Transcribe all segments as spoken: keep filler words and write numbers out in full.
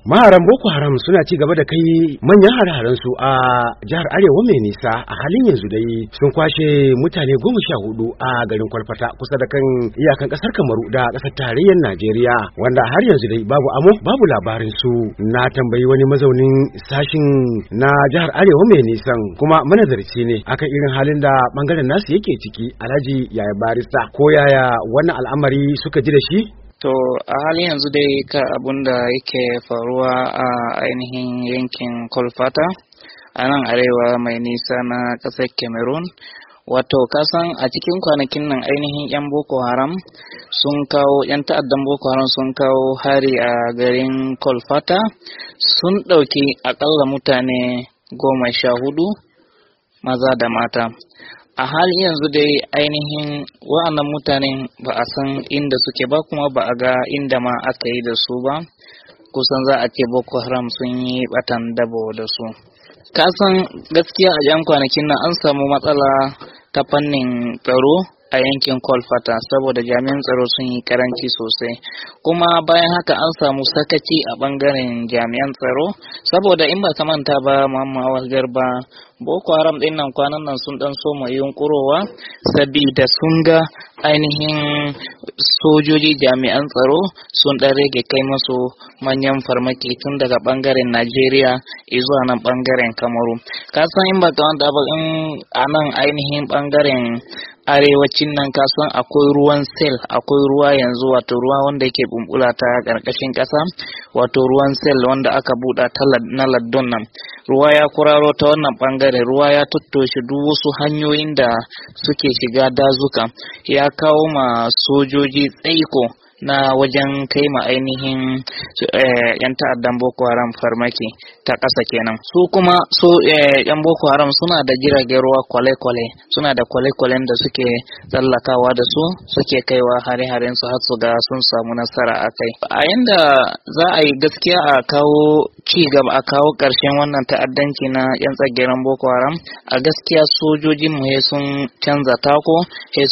Maharan Boko Haram suna ci gaba da kai manyan hare-haren su a jihar Arewa mai nisa. A halin yanzu dai sun kwashe mutane goma sha hudu a garin Kwalfata kusa da kan iyakan kasar Kamaru da kasar tarayyar Najeriya, wanda har yanzu dai babu amo babu labarin su. Na tambayi wani mazaunin sashin na jihar Arewa mai nisan kuma manazarci ne akan irin halin da bangaren nasu yake ciki. Alhaji Yaya Barista, ko yaya wannan al'amari suka ji da shi? To a halin yanzu dai ka abun da yake faruwa a ainihin yankin Kolfata a nan arewa mai nisa na ƙasar Cameroon. Wato kasan a cikin kwanakin nan ainihin 'yan Boko Haram sun kawo 'yan ta'addan Boko Haram sun kawo hari a garin Kolfata, sun ɗauki akalla mutane goma sha hudu maza da mata. A halin yanzu dai ainihin wa'annan mutanen ba a san inda suke ba, kuma ba a ga inda ma aka yi da su ba. Kusan za a ce Boko Haram sun yi batan dabo da su. Kasan gaskiya a yan kwanakin nan an samu matsala ta fannin tsaro a yankin Kolfata, saboda jami'an tsaro sun yi karanci sosai, kuma bayan haka an samu sakaci a bangaren jami'an tsaro, saboda in ba ka manta ba Muhammad Awal Garba, Boko Haram din nan kwanan nan sun dan soma yunkurowa sabida sun ga ainihin sojoji jami'an tsaro sun dan rage kai masu manyan farmaki tun daga bangaren Najeriya zuwa nan bangaren Kamaru. Kasan in ba ka manta ba in a nan ainihin bangaren arewacin nan kasan akwai ruwan sel, akwai ruwa yanzu, wato ruwa wanda yake bumbula ta karkashin kasa, wato ruwan sel wanda aka buɗa ta na laddon nan. Ruwa ya kuraro ta wannan bangare, ruwa ya tattoshe duk wasu hanyoyin da suke shiga dazuka, ya kawo ma sojoji tsaiko na wajen kai ma ainihin eh, yan ta'addan Boko Haram farmaki ta ƙasa kenan. Su kuma su eh, yan Boko Haram suna da jiragen ruwa kwale-kwale, suna da kwale-kwalen da suke tsallakawa da su, suke kaiwa hare-haren su har su ga sun samu nasara a kai. A yanda za a yi gaskiya a kawo ci gaba, a kawo ƙarshen wannan ta'addanci na yan tsageren Boko Haram, a gaskiya sojojin mu sun canza tako,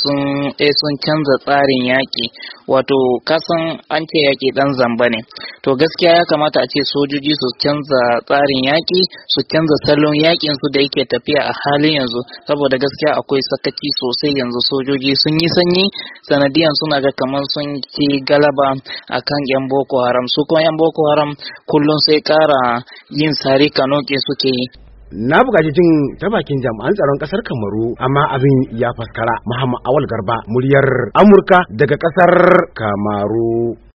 sun canza tsarin yaƙi. Wato kasan an ce yaƙi ɗan zamba ne, to gaskiya ya kamata a ce sojoji su canza tsarin yaƙi, su canza salon yaƙin su da yake tafiya a halin yanzu, saboda gaskiya akwai sakaci sosai yanzu. Sojoji sun yi sanyi, sanadiyan suna ga kamar sun ci galaba akan yan Boko Haram. Su kuma yan Boko Haram kullum sai ƙara yin sari kanoke suke yi. Na buƙaci jin ta bakin jami'an tsaron ƙasar Kamaru, amma abin ya faskara. Muhammad Awal Garba, muryar Amurka daga ƙasar Kamaru.